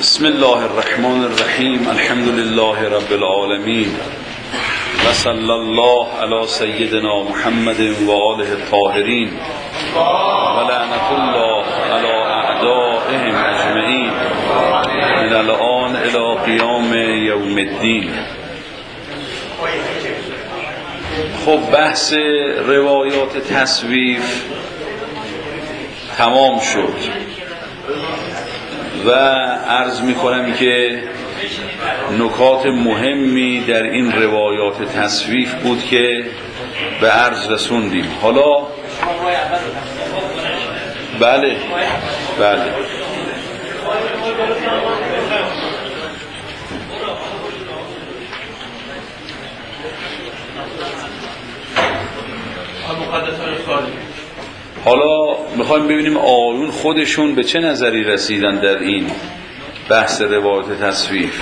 بسم الله الرحمن الرحیم. الحمد لله رب العالمین و صلی الله علی سیدنا محمد و آله الطاهرین و لعنت الله علی اعدائهم اجمعین من الان الی قیام یوم الدین. خب بحث روایات تصویف تمام شد و عرض می‌کنم که نکات مهمی در این روایات تصویف بود که به عرض رسوندیم. حالا بله حالا میخوایم ببینیم آیون خودشون به چه نظری رسیدن در این بحث روایت تصویف.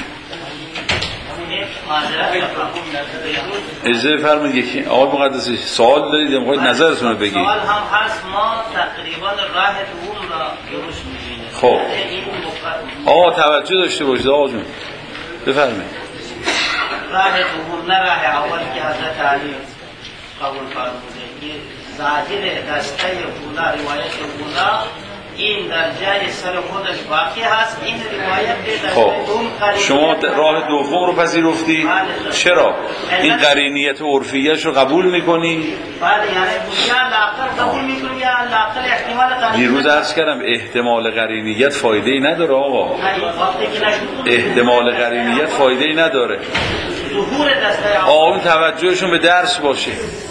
اجازه فرمایید یکی آقای مقدسی سوال دارید یا میخواید نظرتون رو بگید؟ سوال هم هست، ما تقریبا راه دوم را درست می‌بینیم. خب آقا توجه داشته باشید آقا جون بفرمایید. راه دوم نه راه اول که حضرت علی قبول فرموده. ظاهر دسته اولا روایت اولا این در جای سر خودش باقی هست. این روایت در خب شما راه دوم رو پذیرفتی؟ چرا؟ این قرینیت عرفیه‌اش رو قبول می‌کنی؟ بله، یعنی یا لاقل قبول می‌کنی یا لاقل احتمال قرینیت. دیروز عرض کردم احتمال قرینیت فایده‌ای نداره آقا. احتمال قرینیت فایده‌ای نداره. ظهور دسته آقا توجهشون به درس باشه.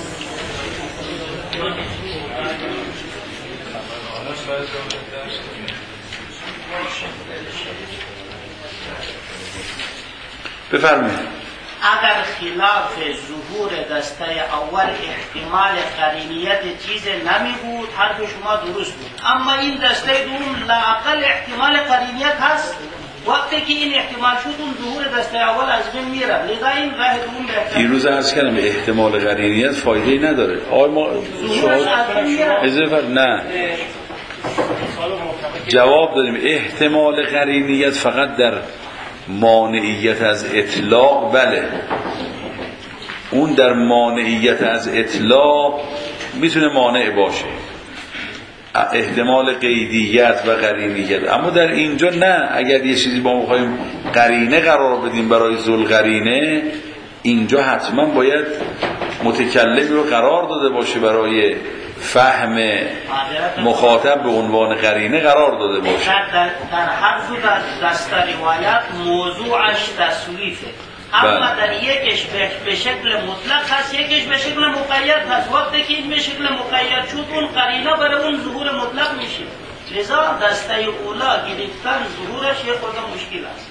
اگر بفرمایید. خلاف ظهور دسته اول احتمال قرینیت چیز نمی بود، حرف شما درست بود. اما این دسته دوم لااقل احتمال قرینیت هست. وقتی که این احتمال شد اون ظهور دسته اول از بین میره. لذا این راه دوم بهتره. دیروز عرض کردم احتمال قرینیت فایده‌ای نداره. آقای ما نه جواب دادیم. احتمال قرینیت فقط در مانعیت از اطلاق، بله اون در مانعیت از اطلاق میتونه مانع باشه، احتمال قیدیت و قرینیت. اما در اینجا نه. اگر یه چیزی با ما بخوایم قرینه قرار بدیم برای ذوالقرینه، اینجا حتما باید متکلمی رو قرار داده باشه، برای فهم مخاطب به عنوان قرینه قرار داده باشه. در هر دو دسته روایت موضوعش تصویفه، اما در یکش به شکل مطلق هست، یکش به شکل مقید هست. وقتی که این به شکل مقید شد اون قرینه برای اون ظهور مطلق میشه. لذا دسته اولا گرفتن ظهورش یه خود مشکل است.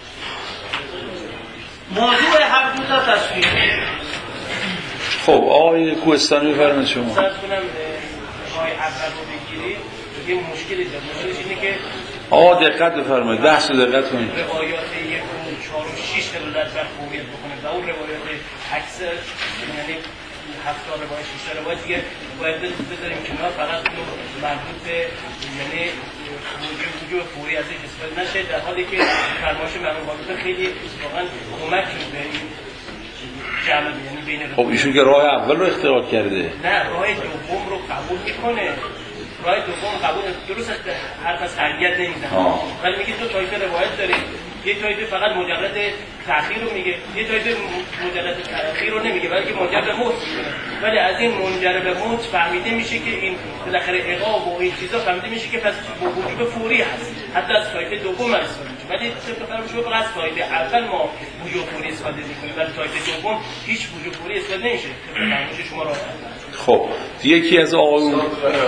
موضوع هر دو تا تصویفه. خب آقای کوهستانی بفرمایید شما. سرد کنم آقای اول رو بگیرید یه مشکلی داره. مشکلش اینه که آقا دقت بفرمایید، بحث رو دقت کنید. روایات 1 و 4 و 6 دلالت بر فوریت بکنه و اون روایات اکثر یعنی 7 روایت 6 روایت دیگه باید بذاریم کنار، فقط اون مربوط به یعنی وجود فوری ازش استفاده نشه، در حالی که فرمایش مرحوم خیلی واقعا کمک شد به این جمع. یعنی بین خب ایشون که راه اول رو اختیار کرده. نه، راه دوم رو قبول میکنه. راه دوم قبول درست است، حرف از قرینیت نمیزنه، ولی میگه دو طایفه روایت داره. یه طایفه فقط مجرد تأخیر رو میگه، یه طایفه مجرد تأخیر رو نمیگه بلکه منجر به موت میکنه. ولی از این منجر به موت فهمیده میشه که این بالاخره عقاب و این چیزا فهمیده میشه که پس با وجوب فوری هست، حتی از طایفه دوم استفاده میشه. ولی طبق فرض شما فقط از طایفه اول ما وجوب فوری استفاده میکنیم، ولی طایفه دوم هیچ وجوب فوری استفاده نمیشه. فرمایش شما را خب یکی از آقایون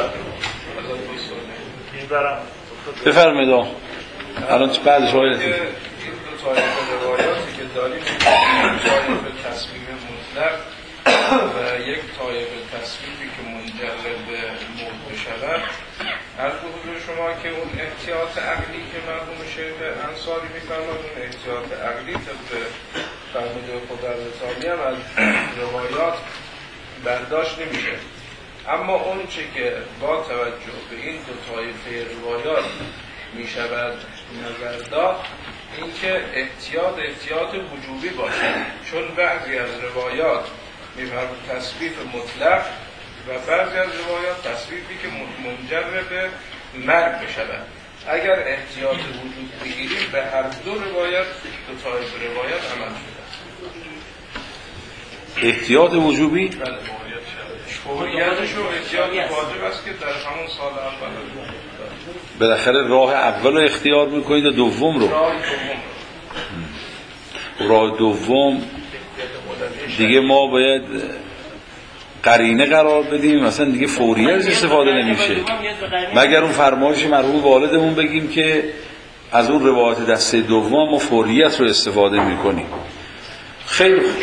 بفرمایید. الان چه بعدش آیه این دو طایفه روایاتی که داریم، طایفه تصمیم مطلق و یک طایفه تصمیمی که منجر به موت بشود، از حضور شما که اون احتیاط عقلی که مرحوم شیخ انصاری می‌فرمایند، اون احتیاط عقلی طبق فرموده خدا رضایی هم از روایات برداشت نمیشه. اما اون چه که با توجه به این دو طایفه روایات می شود نظر داد اینکه احتیاط وجوبی باشد، چون بعضی از روایات می‌فرماید تصویف مطلق و بعضی از روایات تصویفی که منجر به مرگ بشود. اگر احتیاط وجود بگیریم به هر دو روایت، دو طایفه روایت عمل شده. احتیاط وجوبی؟ بله، فوریتش و احتیاط واجب است که در همون سال اول بالاخره راه اول رو اختیار میکنید و دوم رو؟ راه دوم دیگه ما باید قرینه قرار بدیم، مثلا دیگه فوریت استفاده نمیشه، مگر اون فرمایش مرحوم والدمون بگیم که از اون روایت دسته دوم ما فوریت رو استفاده میکنیم. خیلی خوب.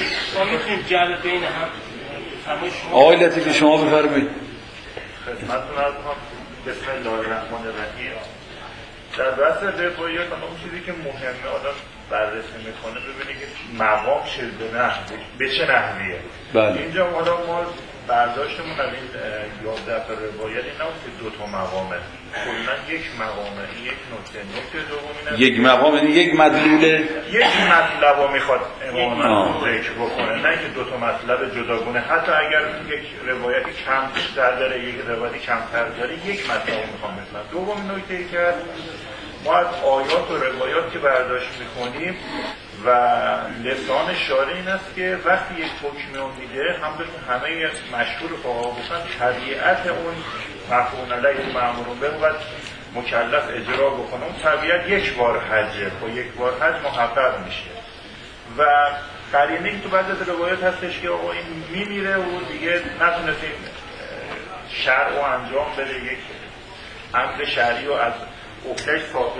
آقای لطیفی شما بفرمایید. خدمتتون عرض کنم. بسم الله الرحمن الرحیم. در بحث روایات اون چیزی که مهمه آدم بررسی میکنه ببینه که مقام به چه نحویه. بله. اینجا ما برداشتمون از این 11 روایت این نبود که دو تا مقامه، کلا یک مقامه. یک نکته دوم یک مقام یعنی یک مدلوله، یک مطلب رو میخواد امام ذکر بکنه، نه که دو تا مطلب جداگونه. حتی اگر یک روایتی کم بیشتر داره، یک روایتی کمتر داره، یک مطلب رو میخوام مثلا. دوم نکته ای که ما از آیات و روایات که برداشت میکنیم و لسان شارع این است که وقتی یک حکمی رو میده، همه مشهور فقها گفتن طبیعت اون مفعول علیه مأمور به باید مکلف اجرا بکنه. اون طبیعت یک بار حجه، با یک بار حج محقق میشه. و قرینه این تو بعضی از روایات هستش که آقا این میمیره و دیگه نتونست این شرع رو انجام بده، یک امر شرعی رو از عهده‌اش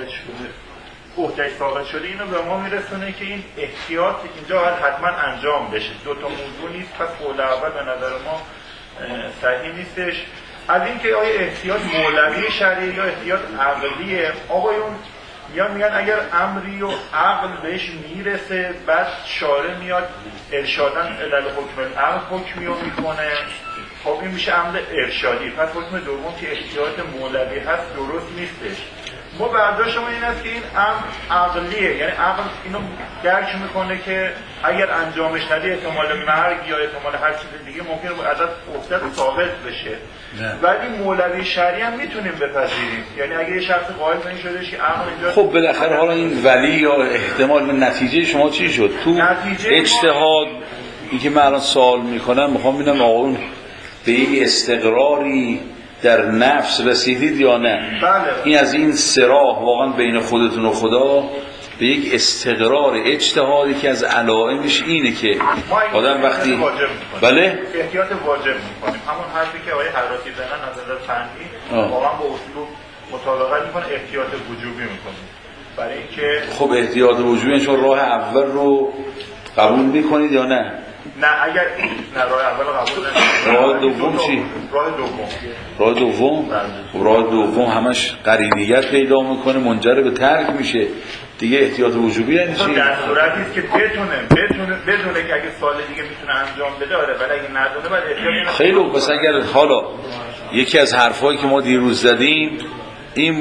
ثابت شده اینو به ما میرسونه که این احتیاط اینجا باید حتما انجام بشه. دو تا موضوع نیست، پس قول اول به نظر ما صحیح نیستش. از این که آیا احتیاط مولوی شرعی یا احتیاط عقلیه، آقایون میگن اگر امری و عقل بهش میرسه بعد شارع میاد ارشادن علل حکم العقل حکمی رو میکنه، خب این میشه امر ارشادی. پس حکم دوم که احتیاط مولوی هست درست نیستش. ما برداشتمون این است که این امر عقلیه، یعنی عقل اینو درک میکنه که اگر انجامش ندی احتمال مرگ یا احتمال هر چیز دیگه ممکنه ازت افسد ثابت بشه. ولی مولوی شرعی هم میتونیم بپذیریم، یعنی اگه یه شخص قائل به این شدهش که عقل اینجا خب بالاخره حالا این ولی یا احتمال به نتیجه شما چی شد؟ تو اجتهاد این که من الان سوال میکنم میخوام ببینم آقایون به یک استقراری در نفس رسیدید یا نه؟ بله. این از این صراح واقعا بین خودتون و خدا به یک استقرار اجتهادی که از علائمش اینه که آدم وقتی بله احتیاط واجب میکنیم، همون حرفی که آقای حراتی زدن از نظر فنی واقعا با اصول مطابقت میکنه، احتیاط وجوبی میکنیم برای اینکه خب احتیاط وجوبی چون راه اول رو قبول میکنید یا نه؟ نه اگر نه راه اول قبول نمی‌کنید. راه دوم چی؟ راه دوم همش قرینیت پیدا میکنه، منجر به ترک میشه دیگه. احتیاط وجوبی یعنی چی؟ در صورتی است که بدونه که اگه سال دیگه میتونه انجام بده، آره، ولی اگه ندونه بعد احتیاط. خیلی پس اگر حالا یکی از حرفایی که ما دیروز زدیم این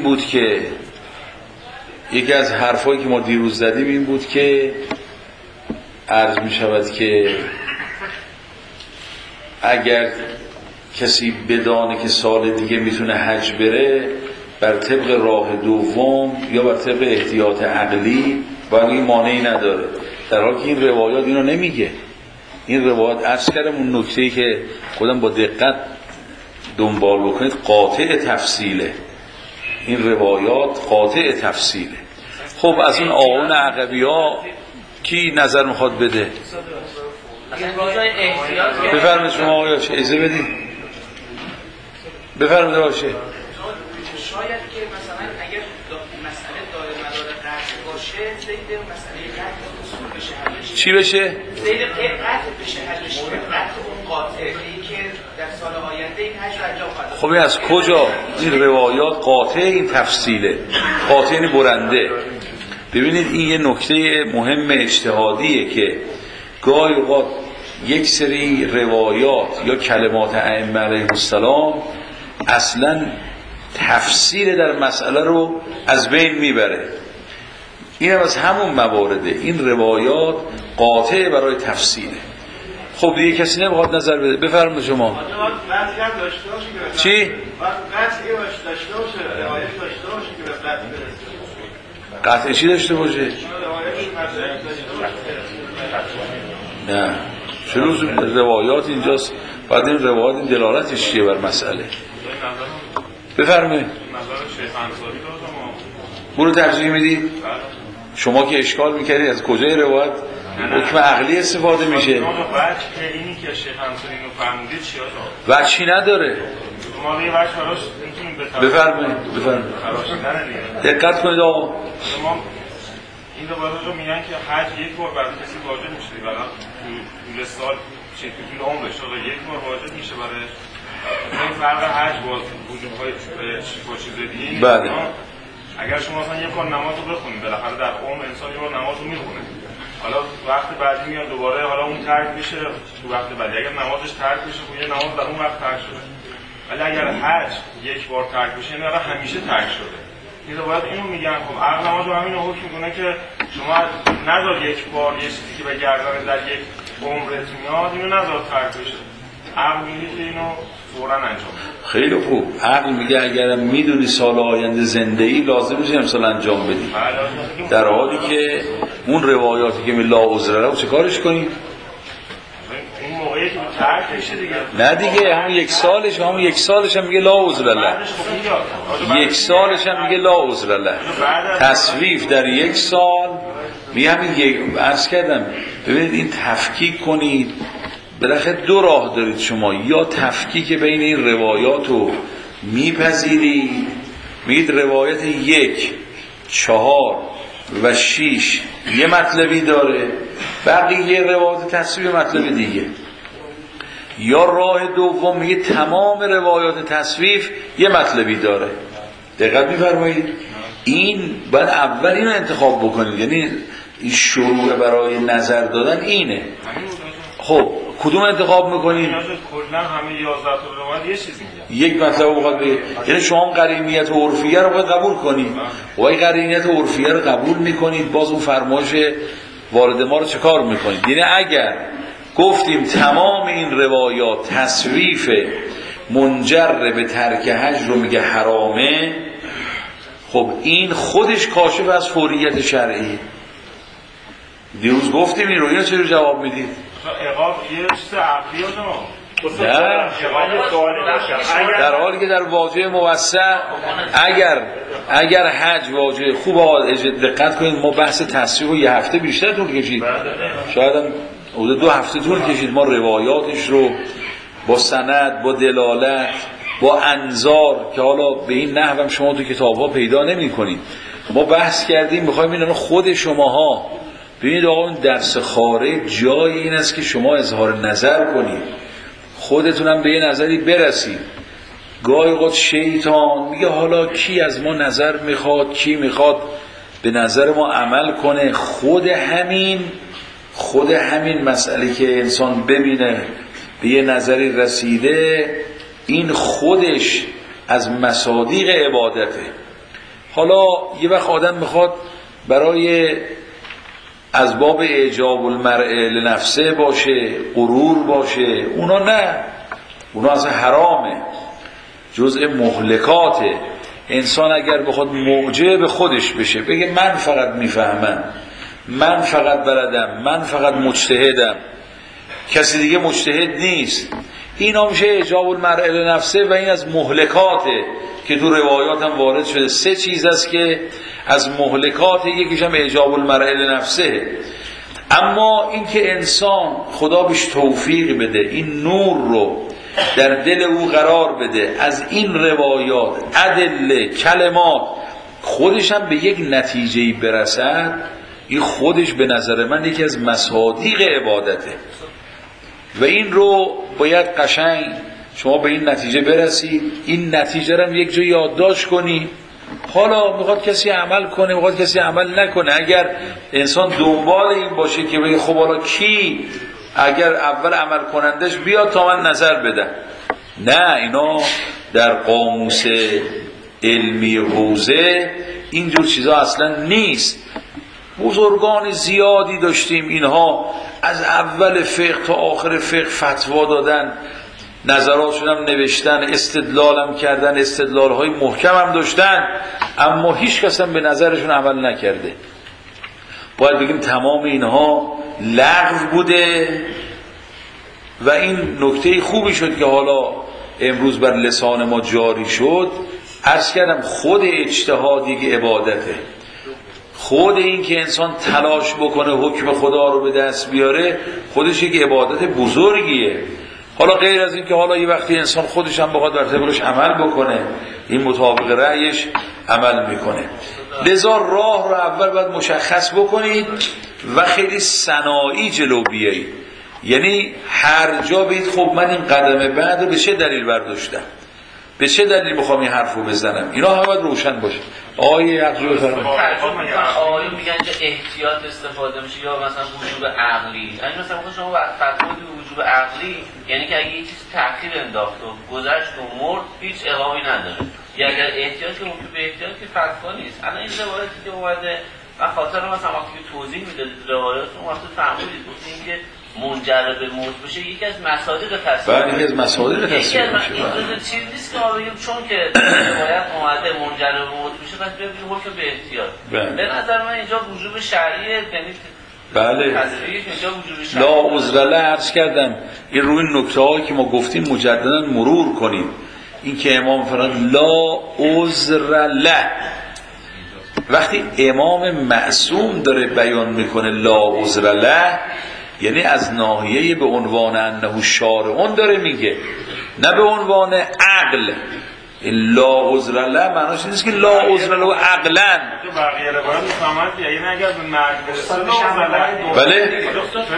بود که عرض می شود که اگر کسی بدانه که سال دیگه میتونه حج بره، بر طبق راه دوم یا بر طبق احتیاط عقلی باید این مانعی نداره، در حالی که این روایات اینو نمیگه. این روایات عرض کردم اون نکته‌ای که خودم با دقت دنبال بکنید قاطع تفصیله، این روایات قاطع تفصیله. خب از این آقایون عقبی‌ها کی نظر میخواد بده؟ بفرمایید شما آقای چه اجازه بدید. بفرمایید باشه. شاید که مثلا اگر مسئله داره مدار قطع باشه، زید مسئله قطع اصول بشه. چی بشه؟ زید قطع بشه حلش، قطع اون قاطعی که در سال آینده این حج انجام خواهد. خب این از کجا؟ این روایات قاطع این تفصیله، قاطع این برنده. ببینید این یه نکته مهم اجتهادیه که گاهی اوقات یک سری روایات یا کلمات ائمه علیهم السلام اصلا تفسیر در مسئله رو از بین میبره. این هم از همون موارده. این روایات قاطع برای تفسیره. خب دیگه کسی نمیخواد نظر بده، بفرمایید شما. چی؟ قطعی داشته باشه، روایت داشته باشه که به قطعی برسه. قطعی چی داشته باشه؟ نه، چرا روایات اینجاست؟ بعد این روایات این دلالتش چیه بر مسئله؟ بفرمایید. برو ترجیح میدی؟ شما که اشکال میکردید از کجای روایت حکم عقلی استفاده میشه؟ اینی که شیخ انصاری اینو فرمودید چی آقا؟ وجهی نداره. ما یه وجه براش میتونیم بفرمایید. دقت کنید آقا. ما این رو میگن که حج یک بار برای کسی واجب میشه، برای طول سال چه طول عمرش آقا یک بار واجب میشه برای این فرق حج با وجوب‌های با چیز دیگه. بله. اگر شما مثلا یک بار نماز رو بخونید، بالاخره در عمر انسان یک بار نماز رو میخونه، حالا وقت بعدی میاد دوباره حالا اون ترک میشه تو وقت بعدی، اگر نمازش ترک میشه خب یه نماز در اون وقت ترک شده. ولی اگر حج یک بار ترک بشه یعنی همیشه ترک شده. این باید اینو میگن. خب عقل نماز رو همین حکم میکنه که شما نذار یک بار یه چیزی که به گردن در یک عمرت میاد اینو نذار ترک بشه. عقل میگه که اینو فوراً انجام بده. خیلی خوب. عقل میگه اگر میدونی سال آینده زنده ای لازم نیست امسال انجام بدی، در حالی که اون روایاتی که لا عذر له چه کارش کنی؟ اون موقعی که ترک میشه دیگه. نه دیگه همون یک سالش هم میگه لا عذر له. یک سالش هم میگه لا عذر له. تصویف در یک سال می همین عرض کردم. ببینید این تفکیک کنید. بالاخره دو راه دارید شما، یا تفکیک بین این روایات رو میپذیرید، میگید روایت 1، 4 و 6 یه مطلبی داره، بقیه روایات تصویف مطلب دیگه. یا راه دوم میگه تمام روایات تصویف یه مطلبی داره. دقت می‌فرمایید؟ این باید اول اینو انتخاب بکنید، یعنی این شروع برای نظر دادن اینه. خب کدوم انتخاب میکنید؟ کلا همه 11 تا روایت یه چیزی میگن. یک مطلب رو بخواد بگه، یعنی شما قرینیت عرفیه رو باید قبول کنید. و این قرینیت عرفیه رو قبول میکنید، باز اون فرمایش وارد ما رو چه کار میکنید؟ یعنی اگر گفتیم تمام این روایات تصویف منجر به ترک حج رو میگه حرامه، خب این خودش کاشف از فوریت شرعی. دیروز گفتیم این رو، اینو چرا جواب میدید؟ عقاب یه چیز عقلیه در حالی که در واژه موسع اگر حج واژه خوب دقت کنید، ما بحث تصریح رو یه هفته بیشتر طول کشید، شاید هم 2 هفته طول کشید ما روایاتش رو با سند، با دلالت، با انظار که حالا به این نحو هم شما تو کتاب‌ها پیدا نمی‌کنید، ما بحث کردیم. می‌خوایم اینا خود شماها ببینید آقا این درس خارج جای این است که شما اظهار نظر کنید، خودتونم به یه نظری برسید. گاهی اوقات شیطان میگه حالا کی از ما نظر میخواد، کی میخواد به نظر ما عمل کنه. خود همین مسئله که انسان ببینه به یه نظری رسیده، این خودش از مصادیق عبادته. حالا یه وقت آدم میخواد برای از باب اعجاب المرء لنفسه باشه، غرور باشه، اونا نه، اونا اصلا حرامه، جزء مهلکاته. انسان اگر بخواد معجب خودش بشه، بگه من فقط میفهمم، من فقط بلدم، من فقط مجتهدم، کسی دیگه مجتهد نیست، اینا میشه اعجاب المرء لنفسه و این از مهلکاته که تو روایات هم وارد شده. 3 چیز است که از مهلکات، یکیش هم اعجاب المرء لنفسه. اما اینکه انسان خدا بهش توفیق بده این نور رو در دل او قرار بده، از این روایات، ادله، کلمات خودش هم به یک نتیجه‌ای برسد، این خودش به نظر من یکی از مصادیق عبادته و این رو باید قشنگ شما به این نتیجه برسید. این نتیجه رو هم یک جا یادداشت کنی. حالا میخواد کسی عمل کنه، میخواد کسی عمل نکنه. اگر انسان دنبال این باشه که بگه خب حالا کی اگر اول عمل کنندش بیاد تا من نظر بدم، نه، اینا در قاموس علمی حوزه اینجور چیزا اصلا نیست. بزرگان زیادی داشتیم، اینها از اول فقه تا آخر فقه فتوا دادن، نظراتشون هم نوشتن، استدلال هم کردن، استدلال های محکم هم داشتن، اما هیچ کس هم به نظرشون عمل نکرده. باید بگیم تمام اینها لغو بوده و این نکته خوبی شد که حالا امروز بر لسان ما جاری شد. عرض کردم خود اجتهاد یک عبادته، خود این که انسان تلاش بکنه حکم خدا رو به دست بیاره خودش یک عبادت بزرگیه. حالا غیر از این که حالا یه وقتی انسان خودش هم بخواد بر طبقش عمل بکنه، این مطابق رأیش عمل میکنه. لذا راه رو اول باید مشخص بکنید و خیلی صناعی جلو بیایید. یعنی هر جا بید خب من این قدم بعد رو به چه دلیل برداشتم، به چه دلیل میخوام این حرف رو بزنم، اینا همه باید روشن باشه. آیه عقلی بفرمایید. آیه میگن که احتیاط استفاده میشه یا مثلا وجوب عقلی. یعنی مثلا شما فتوا وجوب عقلی یعنی که اگه یه چیز تأخیر انداخت و گذشت و مرد هیچ اقامتی نداره. یا اگر احتیاط که ممکن به احتیاط که فتوا نیست. الان این روایتی که اومده و خاطر مثلا وقتی توضیح میدادید روایات اون وقت فهمیدید گفتین که منجر به موت بشه یکی از مصادیق تصویر. بله، یکی از مصادیق تصویر میشه. این چیزی نیست که ما بگیم چون که روایت اومده منجر به موت میشه پس ببینیم حکم به احتیاط. به نظر من اینجا وجوب شرعیه، یعنی بله لا عذر له. عرض کردم این روی نکته هایی که ما گفتیم مجددا مرور کنیم. این که امام فرمود لا عذر له، وقتی امام معصوم داره بیان میکنه لا عذر له یعنی از ناحیه به عنوان انه شارعون داره میگه، نه به عنوان عقل. لا عذر له معناش نیست که لا عذر له عقلا. بقیه روایات میفهمند یعنی اگر به مرگ برسه لا عذر له. بله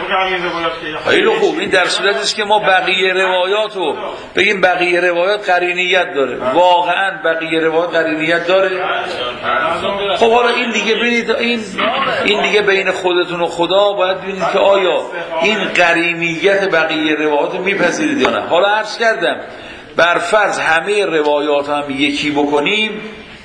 خیلی خوب. این در صورتی است که ما بقیه روایات رو بگیم بقیه روایات قرینیت داره. واقعا بقیه روایات قرینیت داره. خب حالا این دیگه ببینید، این دیگه بین خودتون و خدا باید ببینید که آیا این قرینیت بقیه روایات رو میپذیرید یا نه. حالا عرض کردم بر فرض همه روایات هم یکی بکنیم،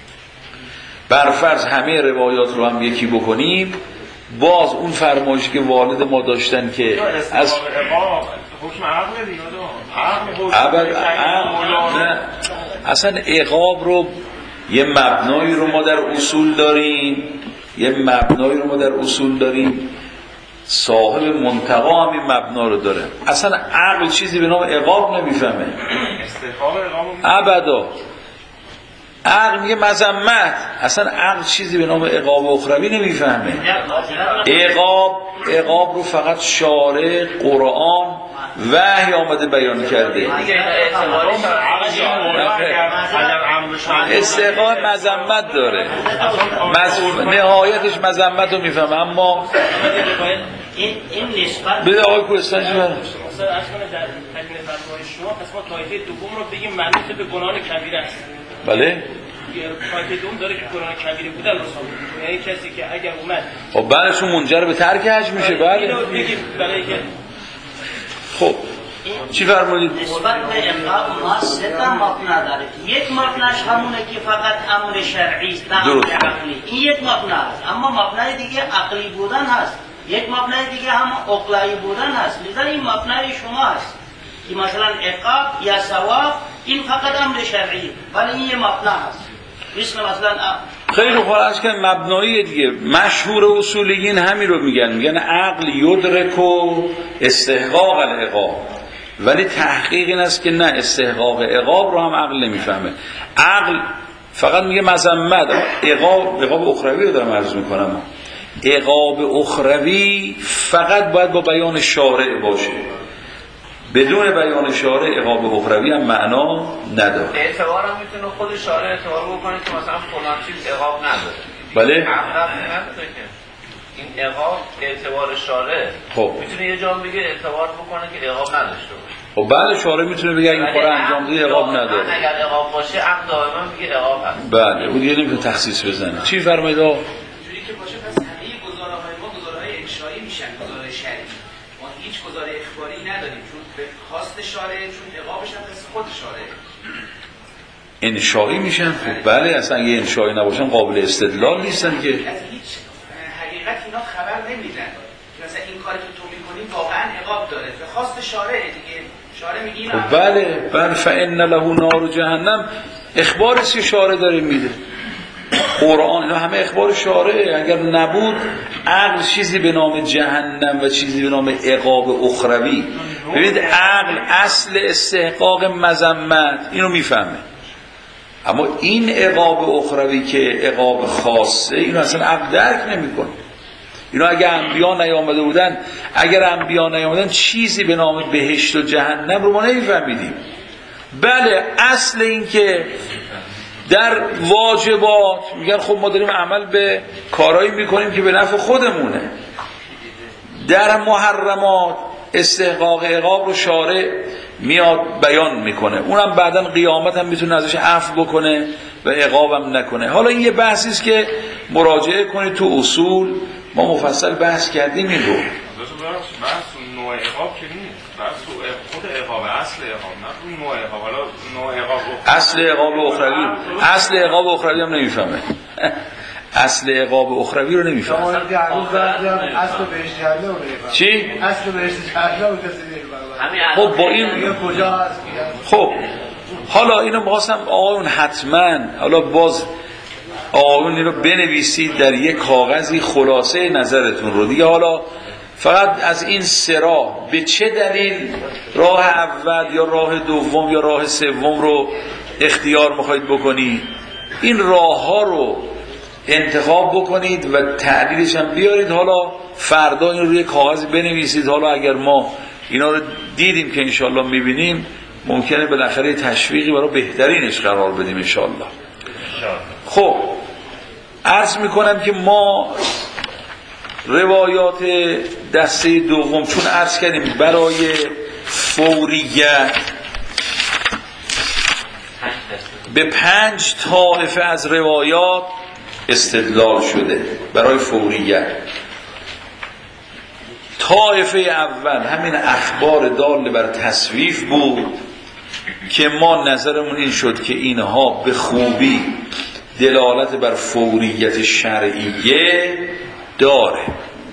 بر فرض همه روایات رو هم یکی بکنیم، باز اون فرمایشی که والد ما داشتن که از حکم عقل دیگه نه اصلا عقاب رو یه مبنایی رو ما در اصول داریم، صاحب منتقا هم این مبنا رو داره. اصلا عقل چیزی به نام عقاب نمیفهمه ابدا. عقل میگه مذمت، اصلا عقل چیزی به نام عقاب اخروی نمیفهمه. عقاب رو فقط شارع قرآن وحی آمده بیان کرده. استحقاق مذمت داره، نهایتش مذمت رو میفهمه. اما این نسبت بده آقای کوهستانی مثلا از کنه در تکمیل فتوای شما پس ما طایفه دوم رو بگیم مربوط به گناه کبیره است. بله طایفه دوم داره که گناه کبیره بودن رو ثابت می‌کنه، یعنی کسی که اگر اومد خب بعدشون منجر به ترک حج میشه. بله برای که خب چی فرمودید؟ نسبت به عقاب ما سه تا مبنا داره. یک مبناش همونه که فقط امر شرعی است، نه امر عقلی. این یک مبنا است. اما مبنای دیگه عقلی بودن هست، یک مبنای دیگه هم عقلایی بودن هست. لذا این مبنای شما هست که مثلا عقاب یا ثواب این فقط امر شرعی، ولی این یه مبنا هست. مثلا خیلی خلاص که مبنایی دیگه مشهور اصولیین همین رو میگن عقل یدرک و استحقاق العقاب، ولی تحقیق این است که نه، استحقاق عقاب رو هم عقل نمیفهمه. عقل فقط میگه مذمت. عقاب اخروی رو دارم عرض میکنم. عقاب اخروی فقط باید با بیان شارع باشه، بدون بیان شارع عقاب اخروی هم معنا نداره. اعتبار هم میتونه خود شارع اعتبار بکنه که مثلا فلان چیز عقاب نداره. بله عقاب نداره که این عقاب اعتبار شارع. خب میتونه یه جا بگه اعتبار بکنه که عقاب نداشته باشه. خب بله شارع میتونه بگه این کار انجام داده عقاب نداره. اگر عقاب باشه عقل دائما میگه عقاب هست. بله اون دیگه نمیتونه تخصیص بزنه. چی فرمایید آقا؟ جوری که باشه پس همه گزاره‌های ما گزاره‌های انشایی میشن، گزاره شرعی. ما هیچ گزاره اخباری نداریم چون به خواست شارع، چون عقابش هم پس خود شارع. انشایی میشن. خب بله، اصلا اگه انشایی نباشن قابل استدلال نیستن که. از هیچ حقیقت اینا خبر نمیدن. مثلا این کاری که تو میکنی واقعا عقاب داره، به خواست شارع دیگه. شارع میگه اینو خب بله فإن له نار جهنم، اخبار سی شارع داره میده. قرآن اینا همه اخبار شارعه. اگر نبود عقل چیزی به نام جهنم و چیزی به نام عقاب اخروی. ببینید عقل اصل استحقاق مذمت اینو میفهمه، اما این عقاب اخروی که عقاب خاصه اینو اصلا عقل درک نمیکنه. اینو اگر انبیا نیامدن چیزی به نام بهشت و جهنم رو ما نمیفهمیدیم. بله اصل این که در واجبات میگن خب ما داریم عمل به کارایی میکنیم که به نفع خودمونه. در محرمات استحقاق عقاب رو شارع میاد بیان میکنه، اونم بعدن قیامت هم میتونه ازش عفو بکنه و عقابم نکنه. حالا این یه بحثی است که مراجعه کنید تو اصول، ما مفصل بحث کردیم این رو. بحث نوع عقاب که نیست، بحث خود عقاب، اصل عقاب، نه نوع عقاب. حالا نوع عقاب اصل عقاب اخروی، اصل عقاب اخروی هم نمیفهمه. اصل عقاب اخروی رو نمیفهمه. اصل بهش جهنم رو نمیفهمه. چی؟ اصل بهش جهنم رو کسی نمیفهمه. خب با این کجا هست؟ خب حالا اینو می‌خواستم آقایون حتما حالا باز آقایون اینو بنویسید در یک کاغذی خلاصه نظرتون رو دیگه. حالا فقط از این سه راه به چه دلیل راه اول یا راه دوم یا راه سوم رو اختیار میخواید بکنید، این راه ها رو انتخاب بکنید و تعلیلش هم بیارید. حالا فردا این رو روی کاغذی بنویسید. حالا اگر ما اینا رو دیدیم که انشالله میبینیم، ممکنه بالاخره تشویقی برای بهترینش قرار بدیم انشالله. خب عرض میکنم که ما روایات دسته دوم چون عرض کردیم برای فوریت به 5 طایفه از روایات استدلال شده برای فوریت. طایفه اول همین اخبار دال بر تصویف بود که ما نظرمون این شد که اینها به خوبی دلالت بر فوریت شرعیه داره.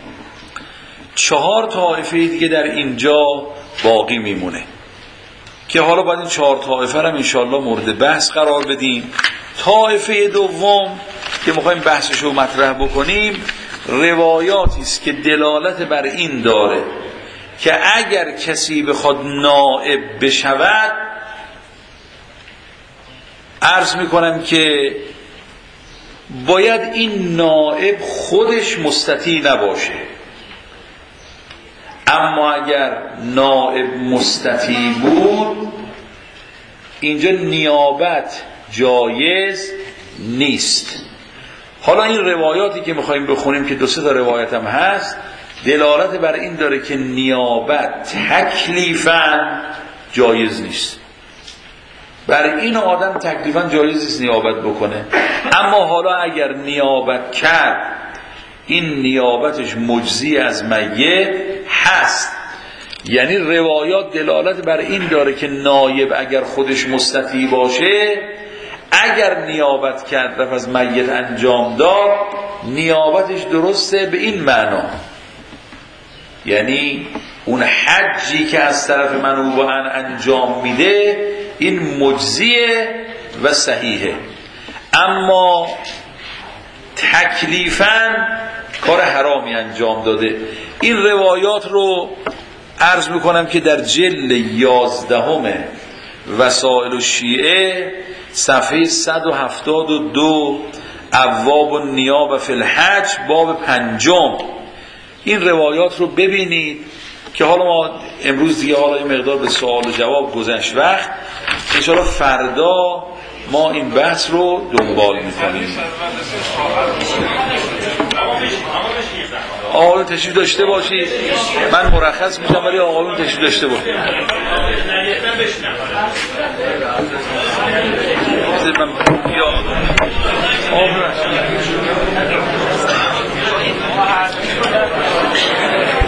4 طایفه دیگه در اینجا باقی میمونه که حالا باید این 4 طایفه رو انشالله مورد بحث قرار بدیم. طایفه دوم که میخوایم بحثش رو مطرح بکنیم روایاتی است که دلالت بر این داره که اگر کسی بخواد نائب بشود، عرض میکنم که باید این نائب خودش مستطیع نباشه، اما اگر نائب مستطیع بود اینجا نیابت جایز نیست. حالا این روایاتی که میخواییم بخونیم که 2-3 تا روایت هم هست دلالت بر این داره که نیابت تکلیفاً جایز نیست. برای این آدم تکلیفاً جایز نیست نیابت بکنه، اما حالا اگر نیابت کرد این نیابتش مجزی از میت هست. یعنی روایات دلالت بر این داره که نایب اگر خودش مستطیع باشه، اگر نیابت کرد رفت از میت انجام داد، نیابتش درسته به این معنا، یعنی اون حجی که از طرف منوباً انجام میده این مجزیه و صحیحه، اما تکلیفاً کار حرامی انجام داده. این روایات رو عرض میکنم که در جلد 11 وسائل الشیعه صفحه 172 ابواب النیابه فی الحج باب 5 این روایات رو ببینید که حالا ما امروز دیگه حالا این مقدار به سوال و جواب گذشت وقت، انشاءالله فردا ما این بحث رو دنبال میکنیم. آقایون تشریف داشته باشید، من مرخص میشم ولی آقایون تشریف داشته باشید. من